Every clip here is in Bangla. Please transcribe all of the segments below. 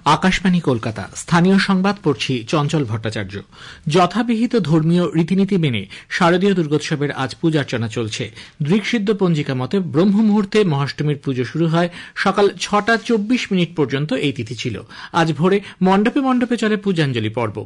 আকাশবাণী কলকাতা। স্থানীয় সংবাদ পড়ছি চঞ্চল ভট্টাচার্য। যথাবিহিত ধর্মীয় রীতিনীতি মেনে শারদীয় দুর্গোৎসবের আজ পূজার্চনা চলছে। দৃকসিদ্ধ পঞ্জিকা মতে ব্রহ্ম মুহূর্তে মহাষ্টমীর পুজো শুরু হয়। সকাল 6:24 পর্যন্ত এই তিথি ছিল। আজ ভোরে মণ্ডপে মণ্ডপে চলে পূজাঞ্জলি পর্ব।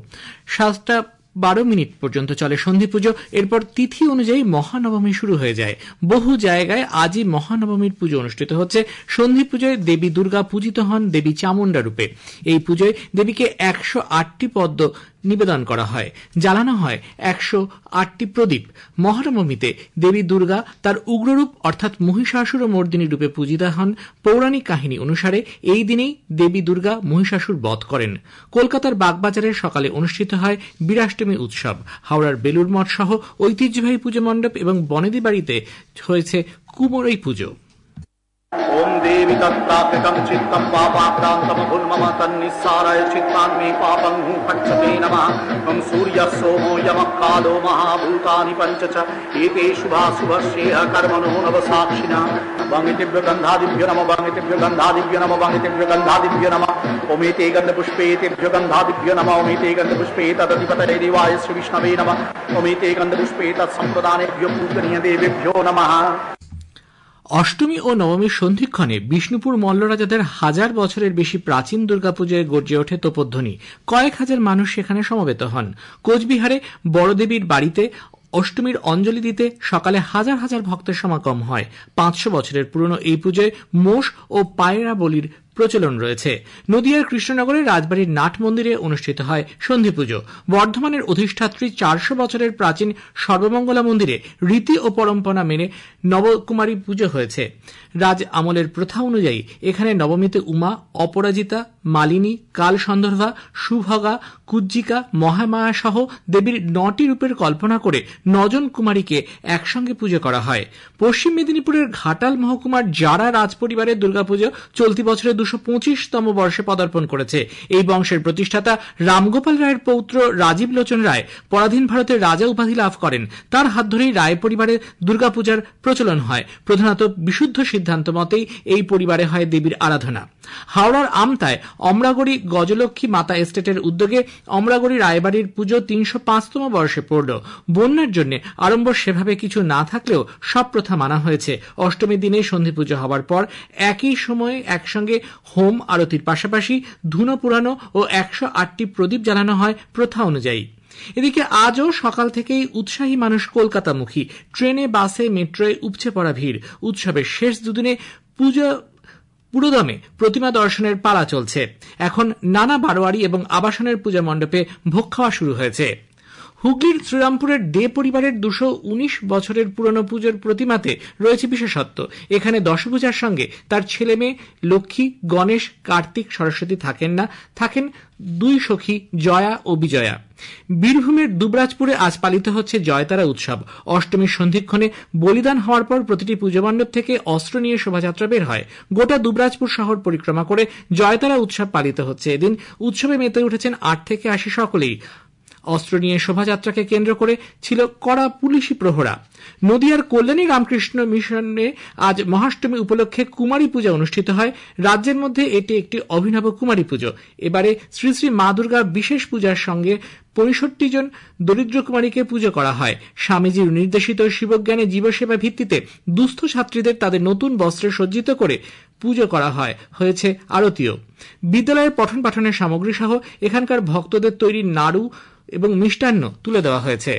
7:12 পর্যন্ত চলে সন্ধি পুজো। এরপর তিথি অনুযায়ী মহানবমী শুরু হয়ে যায়। বহু জায়গায় আজই মহানবমীর পুজো অনুষ্ঠিত হচ্ছে। সন্ধি পুজোয় দেবী দুর্গা পূজিত হন দেবী চামুণ্ডা রূপে। এই পুজোয় দেবীকে 108টি পদ্ম নিবেদন করা হয়, জ্বালানো হয় 108টি প্রদীপ। মহানবমীতে দেবী দুর্গা তার উগ্ররূপ অর্থাৎ মহিষাসুর মর্দিনী রূপে পূজিতা হন। পৌরাণিক কাহিনী অনুসারে এই দিনেই দেবী দুর্গা মহিষাসুর বধ করেন। কলকাতার বাগবাজারে সকালে অনুষ্ঠিত হয় বীরাষ্টমী উৎসব। হাওড়ার বেলুর মঠ সহ ঐতিহ্যবাহী পুজো মণ্ডপ এবং বনেদি বাড়িতে হয়েছে কুমোরই পুজো। ओम देवी तत्प्राप्यकं चित्तं पापाक्रान्तमभुन्मम तन्निस्सारय चित्तान्मे पापं फट्सते नमः। ओम सूर्यः सोमो यमः कालो महाभूतानि पञ्च च एते शुभाशुभश्रेय कर्मणो नवसाक्षिणः। वङ्गितेभ्यो गन्धादिभ्यो नमः वङ्गितेभ्यो गन्धादिभ्यो नमः वङ्गितेभ्यो गन्धादिभ्यो नमः। ओमेते गन्धपुष्पेतेभ्यो गन्धादिभ्यो नमः ओमेते पुष्पे तदधिपतये देवाय श्रीविष्णवे नमः। ओमेते गन्धपुष्पे तत्सम्प्रदानेभ्यो पूजनीय देवेभ्यो नमः। অষ্টমী ও নবমীর সন্ধিক্ষণে বিষ্ণুপুর মল্লরাজাদের হাজার বছরের বেশি প্রাচীন দুর্গাপূজায় গর্জে ওঠে তোপধ্বনি। কয়েক হাজার মানুষ সেখানে সমবেত হন। কোচবিহারে বড়দেবীর বাড়িতে অষ্টমীর অঞ্জলি দিতে সকালে হাজার হাজার ভক্তের সমাগম হয়। 500 বছরের পুরনো এই পুজোয় মোষ ও পায়রা বলির প্রচলন রয়েছে। নদিয়ার কৃষ্ণনগরের রাজবাড়ির নাট মন্দিরে অনুষ্ঠিত হয় সন্ধি পুজো। বর্ধমানের অধিষ্ঠাত্রী 400 বছরের প্রাচীন সর্বমঙ্গলা মন্দিরে রীতি ও পরম্পরা মেনে নবকুমারী পুজো হয়েছে। রাজ আমলের প্রথা অনুযায়ী এখানে নবমীতে উমা, অপরাজিতা, মালিনী, কাল সন্দর্ভা, সুভগা, কুজ্জিকা, মহামায়া সহ দেবীর 9টি রূপের কল্পনা করে 9 জন কুমারীকে একসঙ্গে পুজো করা হয়। পশ্চিম মেদিনীপুরের ঘাটাল মহকুমার যারা রাজপরিবারের দুর্গাপুজো চলতি বছরে 225তম বর্ষে পদার্পণ করেছে। এই বংশের প্রতিষ্ঠাতা রামগোপাল রায়ের পৌত্র রাজীব লোচন রায় পরাধীন ভারতের রাজা উপাধি লাভ করেন। তার হাত ধরেই রায় পরিবারের দুর্গাপূজার প্রচলন হয়। প্রধানত বিশুদ্ধ সিদ্ধান্ত মতেই এই পরিবারে হয় দেবীর আরাধনা। হাওড়ার আমতায় অমরাগড়ি গজলক্ষ্মী মাতা এস্টেটের উদ্যোগে অমরাগড়ি রায়বাড়ির পুজো 305তম বর্ষে পড়ল। বন্যার জন্য আড়ম্বর সেভাবে কিছু না থাকলেও সব প্রথা মানা হয়েছে। অষ্টমীর দিনে সন্ধি পুজো হওয়ার পর একই সময়ে একসঙ্গে হোম আরতির পাশাপাশি ধুনো পুরানো ও 108টি প্রদীপ জ্বালানো হয় প্রথা অনুযায়ী। এদিকে আজও সকাল থেকেই উৎসাহী মানুষ কলকাতামুখী। ট্রেনে, বাসে, মেট্রোয় উপচে পড়া ভিড়। উৎসবের শেষ দুদিনে পুরোদমে প্রতিমা দর্শনের পালা চলছে। এখন নানা বারোয়ারি এবং আবাসনের পূজা মণ্ডপে ভোগ খাওয়া শুরু হয়েছে। হুগলির শ্রীরামপুরের দে পরিবারের 219 বছরের পুরনো পুজোর প্রতিমাতে রয়েছে বিশেষত্ব। এখানে দশভূজার সঙ্গে তার ছেলে মেয়ে লক্ষ্মী, গণেশ, কার্তিক, সরস্বতী থাকেন না, থাকেন 2 সখী জয়া ও বিজয়া। বীরভূমের দুবরাজপুরে আজ পালিত হচ্ছে জয়তারা উৎসব। অষ্টমীর সন্ধিক্ষণে বলিদান হওয়ার পর প্রতিটি পুজো মণ্ডপ থেকে অস্ত্র নিয়ে শোভাযাত্রা বের হয়। গোটা দুবরাজপুর শহর পরিক্রমা করে জয়তারা উৎসব পালিত হচ্ছে। এদিন উৎসবে মেতে উঠেছেন 8 থেকে 80 সকলেই। অস্ত্র নিয়ে শোভাযাত্রাকে কেন্দ্র করে ছিল কড়া পুলিশি প্রহরা। নদিয়ার কল্যাণী রামকৃষ্ণ মিশনে আজ মহাষ্টমী উপলক্ষে কুমারী পূজা অনুষ্ঠিত হয়। রাজ্যের মধ্যে এটি একটি অভিনব কুমারী পুজো। এবারে শ্রী শ্রী মা দুর্গা বিশেষ পূজার সঙ্গে 65 জন দরিদ্র কুমারীকে পুজো করা হয়। স্বামীজির নির্দেশিত শিবজ্ঞানে জীবসেবা ভিত্তিতে দুস্থ ছাত্রীদের তাদের নতুন বস্ত্রে সজ্জিত করে পুজো করা হয়েছে আরতিও। বিদ্যালয়ের পঠন পাঠনের সামগ্রী সহ এখানকার ভক্তদের তৈরি নাড়ু এবং মিষ্টান্ন তুলে দেওয়া হয়েছে।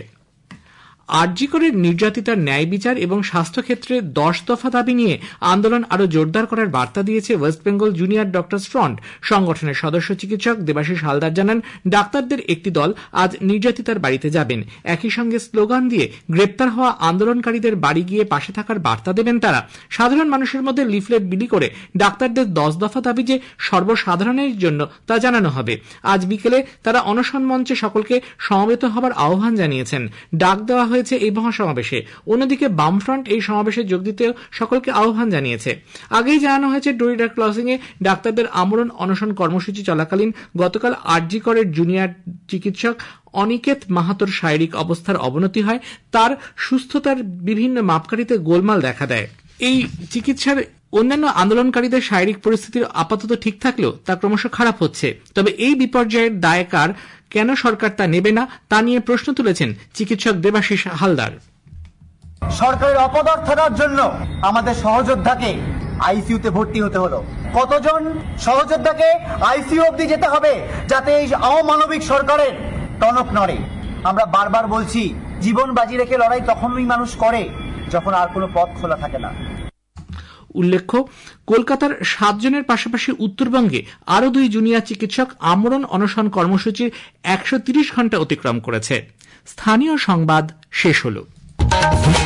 আরজি করের নির্যাতিতার ন্যায় বিচার এবং স্বাস্থ্যক্ষেত্রে 10 দফা দাবি নিয়ে আন্দোলন আরো জোরদার করার বার্তা দিয়েছে West Bengal Junior Doctors Front. সংগঠনের সদস্য চিকিৎসক দেবাশিস হালদার জানান, ডাক্তারদের একটি দল আজ নির্যাতিতার বাড়িতে যাবেন। একই সঙ্গে স্লোগান দিয়ে গ্রেপ্তার হওয়া আন্দোলনকারীদের বাড়ি গিয়ে পাশে থাকার বার্তা দেবেন তারা। সাধারণ মানুষের মধ্যে লিফলেট বিলি করে ডাক্তারদের 10 দফা দাবি যে সর্বসাধারণের জন্য তা জানানো হবে। আজ বিকেলে তারা অনশন মঞ্চে সকলকে সমবেত হবার আহ্বান জানিয়েছেন। ডাক দেওয়া হয়েছে এই মহাসমাবেশে। অন্যদিকে বামফ্রন্ট এই সমাবেশে যোগ দিতে সকলকে আহ্বান জানিয়েছে। আগেই জানানো হয়েছে ডরিডা ক্রসিং এ ডাক্তারদের আমরণ অনশন কর্মসূচি চলাকালীন গতকাল আরজি করের জুনিয়র চিকিৎসক অনিকেত মাহাতোর শারীরিক অবস্থার অবনতি হয়। তার সুস্থতার বিভিন্ন মাপকাঠিতে গোলমাল দেখা দেয়। এই চিকিৎসার অন্যান্য আন্দোলনকারীদের শারীরিক পরিস্থিতি আপাতত ঠিক থাকলেও তা ক্রমশ খারাপ হচ্ছে। তবে এই বিপর্যয়ের দায় কার, কেন সরকার তা নেবে না, তা নিয়ে প্রশ্ন তুলেছেন চিকিৎসক দেবাশিস হালদার। সরকারের অপদার্থতার জন্য আমাদের সহযোদ্ধাকে আইসিইউতে ভর্তি হতে হলো। কতজন সহযোদ্ধাকে আইসিইউ অবধি যেতে হবে যাতে এই অমানবিক সরকারের টনক নড়ে। আমরা বারবার বলছি, জীবন বাজি রেখে লড়াই তখনই মানুষ করে যখন আর কোনো পথ খোলা থাকে না। উল্লেখ্য, কলকাতার 7 জনের পাশাপাশি উত্তরবঙ্গে আরও 2 জুনিয়র চিকিৎসক আমরণ অনশন কর্মসূচির 130 ঘণ্টা অতিক্রম করেছে। স্থানীয় সংবাদ শেষ হল।